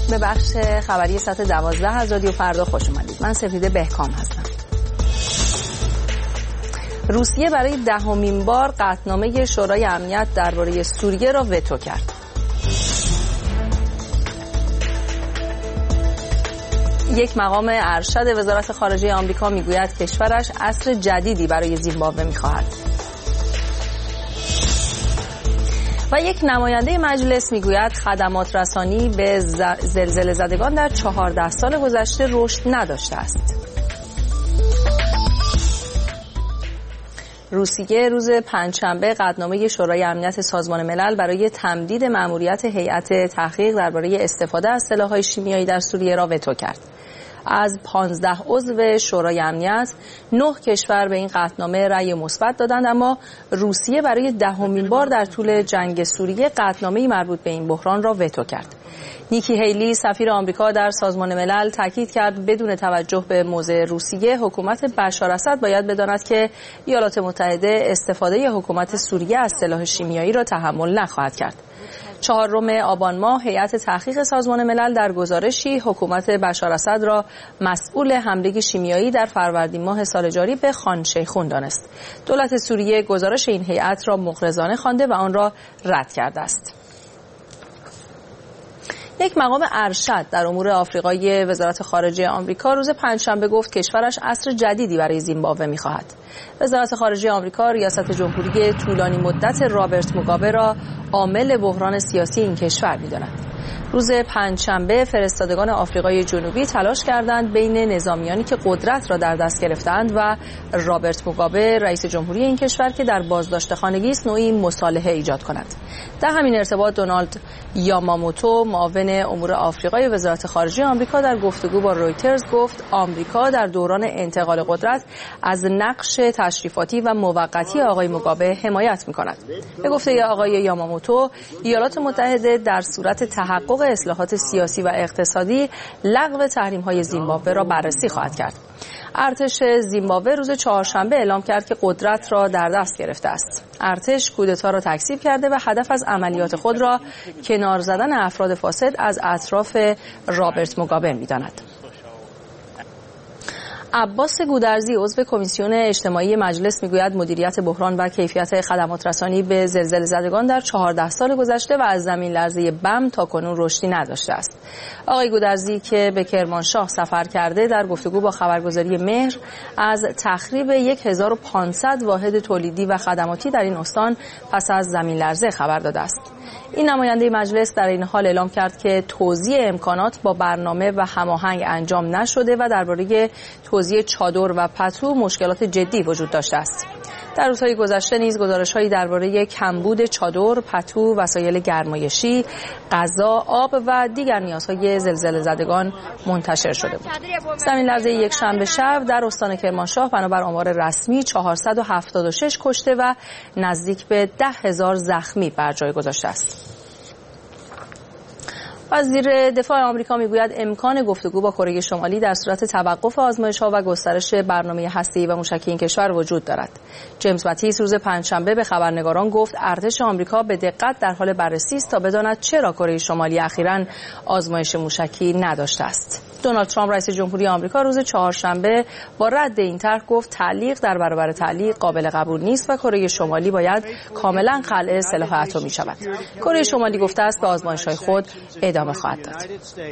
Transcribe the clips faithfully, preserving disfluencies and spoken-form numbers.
به بخش خبری ساعت دوازده از رادیو فردا خوش اومدید. من سپیده بهکام هستم. روسیه برای دهمین بار قطعنامه شورای امنیت درباره سوریه را وتو کرد. یک مقام ارشد وزارت خارجه آمریکا میگوید کشورش عصر جدیدی برای زیمبابوه میخواهد. و یک نماینده مجلس میگوید خدمات رسانی به زلزله زدگان در چهارده سال گذشته رشد نداشته است. روسیه روز پنجشنبه قطعنامه شورای امنیت سازمان ملل برای تمدید مأموریت هیئت تحقیق درباره استفاده از سلاح‌های شیمیایی در سوریه را وتو کرد. از پانزده عضو شورای امنیت، نه کشور به این قطعنامه رأی مثبت دادند، اما روسیه برای دهمین بار در طول جنگ سوریه قطعنامه‌ای مربوط به این بحران را وتو کرد. نیکی هیلی سفیر آمریکا در سازمان ملل تاکید کرد بدون توجه به موضع روسیه، حکومت بشار اسد باید بداند که ایالات متحده استفاده حکومت سوریه از سلاح شیمیایی را تحمل نخواهد کرد. چهارم آبان ماه هیئت تحقیق سازمان ملل در گزارشی حکومت بشار اسد را مسئول حمله شیمیایی در فروردین ماه سال جاری به خان شیخون دانست. دولت سوریه گزارش این هیئت را مغرضانه خوانده و آن را رد کرده است. یک مقام ارشد در امور آفریقایی وزارت خارجه آمریکا روز پنجشنبه گفت کشورش عصر جدیدی برای زیمبابوه می‌خواهد. وزارت خارجه آمریکا ریاست جمهوری طولانی مدت رابرت موگابه را عامل بحران سیاسی این کشور می‌داند. روز پنجشنبه فرستادگان آفریقای جنوبی تلاش کردند بین نظامیانی که قدرت را در دست گرفتند و رابرت موگابه رئیس جمهوری این کشور که در بازداشت خانگی است نوعی مصالحه ایجاد کنند. در همین ارتباط دونالد یاماموتو معاون امور آفریقای وزارت خارجه آمریکا در گفتگو با رویترز گفت آمریکا در دوران انتقال قدرت از نقش تشریفاتی و موقتی آقای موگابه حمایت می‌کند. به گفته آقای یاماموتو ایالات متحده در صورت تحقق اصلاحات سیاسی و اقتصادی لغو تحریم‌های زیمبابوه را بررسی خواهد کرد. ارتش زیمبابوه روز چهارشنبه اعلام کرد که قدرت را در دست گرفته است. ارتش کودتا را تکذیب کرده و هدف از عملیات خود را کنار زدن افراد فاسد از اطراف رابرت موگابه می‌داند. عباس گودرزی عضو کمیسیون اجتماعی مجلس میگوید مدیریت بحران و کیفیت خدمات رسانی به زلزله زدگان در چهارده سال گذشته و از زمین لرزه بم تاکنون رشدی نداشته است. آقای گودرزی که به کرمانشاه سفر کرده در گفتگو با خبرگزاری مهر از تخریب هزار و پانصد واحد تولیدی و خدماتی در این استان پس از زمین لرزه خبر داده است. این نماینده مجلس در این حال اعلام کرد که توزیع امکانات با برنامه و هماهنگ انجام نشده و درباره توزیع چادر و پتو مشکلات جدی وجود داشته است. در روزهای گذشته نیز گزارش‌هایی درباره کمبود چادر، پتو، وسایل گرمایشی، غذا، آب و دیگر نیازهای زلزله زدگان منتشر شده بود. زمین لرزه یک شنبه شب در استان کرمانشاه بنابر آمار رسمی چهارصد و هفتاد و شش کشته و نزدیک به ده هزار زخمی بر جای گذاشته است. وزیر دفاع آمریکا میگوید امکان گفتگو با کره شمالی در صورت توقف آزمایش‌ها و گسترش برنامه هسته‌ای و موشکی این کشور وجود دارد. جیمز ماتیس روز پنجشنبه به خبرنگاران گفت ارتش آمریکا به دقت در حال بررسی است تا بداند چرا کره شمالی اخیراً آزمایش موشکی نداشته است. دونالد ترامپ رئیس جمهوری آمریکا روز چهارشنبه با رد این طرح گفت تعلیق در برابر تعلیق قابل قبول نیست و کره شمالی باید کاملا خلع سلاح اتمی شود. کره شمالی گفته است به آزمایش‌های خود ادامه خواهد داد.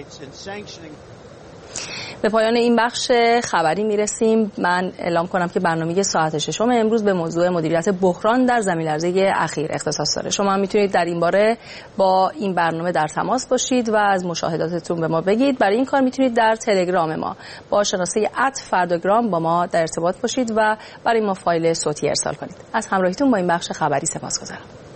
به پایان این بخش خبری میرسیم. من اعلام کنم که برنامه ساعت ششم امروز به موضوع مدیریت بحران در زمین لرزه اخیر اختصاص داره. شما هم میتونید در این باره با این برنامه در تماس باشید و از مشاهداتتون به ما بگید. برای این کار میتونید در تلگرام ما با شناسه ات فرداگرام با ما در ارتباط باشید و برای ما فایل صوتی ارسال کنید. از همراهیتون با این بخش خبری سپاسگزارم.